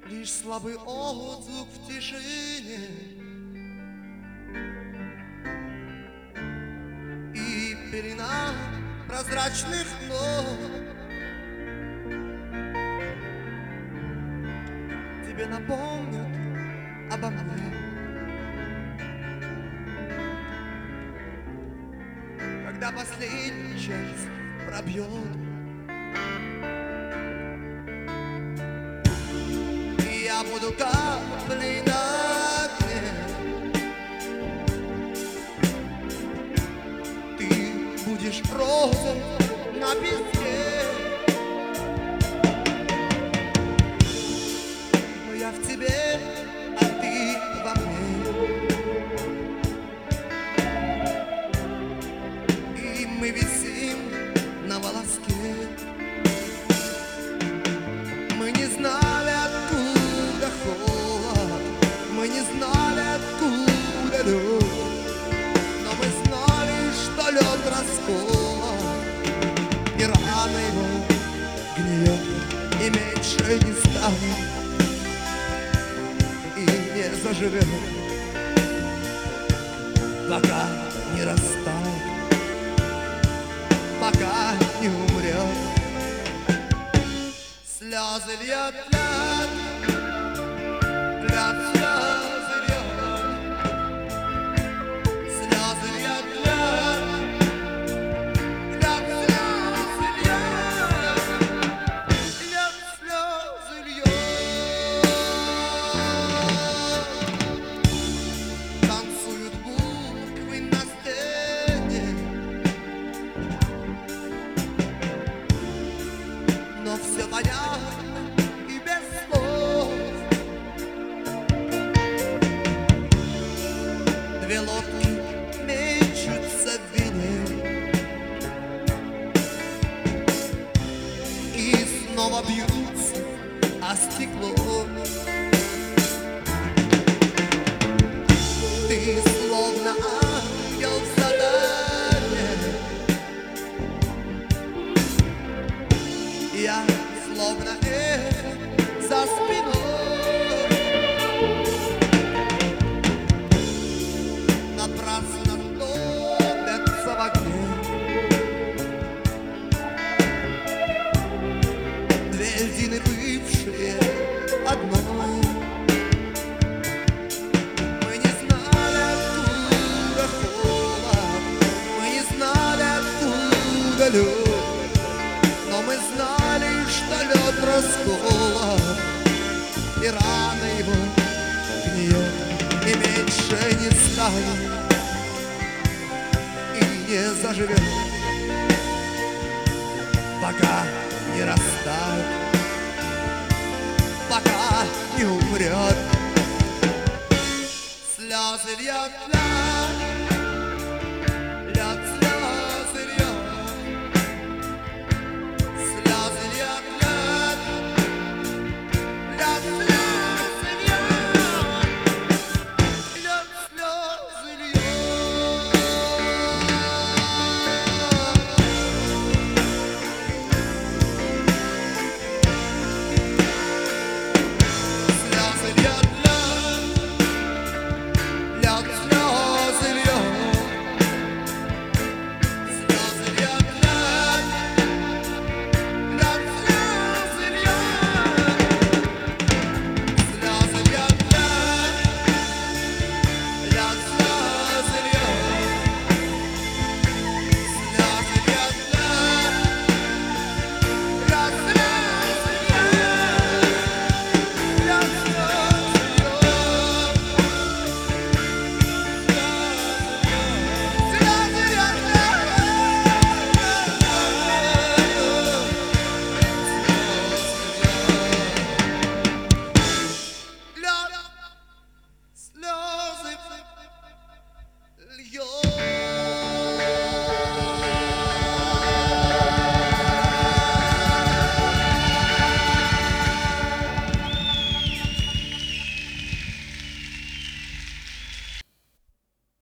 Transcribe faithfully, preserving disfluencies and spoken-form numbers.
лишь слабый отзвук в тишине. И пелена прозрачных ног тебе напомнят обо мне, когда последний час пробьет. И я буду каплей на дне, ты будешь розой на песке. Но я в тебе, а ты во мне, и мы висим на волоске. Мы не знали, откуда холод, мы не знали, откуда лед, но мы знали, что лед расколот, и рано его гниет, и меньше не станет, и не заживет, пока не растает, пока не умрет. Слезы льет, льет, льет, слезы льет, слезы льет, льет, льет, слезы льет, льет, слезы льет. Танцуют буквы на стене, но все понятно и без слов. Две лодки мечутся в вине и снова бьются о стекло. Ты словно ангел в задание, я словно эхо за спиной. Напрасно топятся в огне две льдины, бывшие одной. Мы не знали, откуда холод, мы не знали, откуда лед, но мы знали, что лед расколот, и рано его гниет, и меньше не станет, и не заживет, пока не растает, пока не умрет. Слезы льет, льет,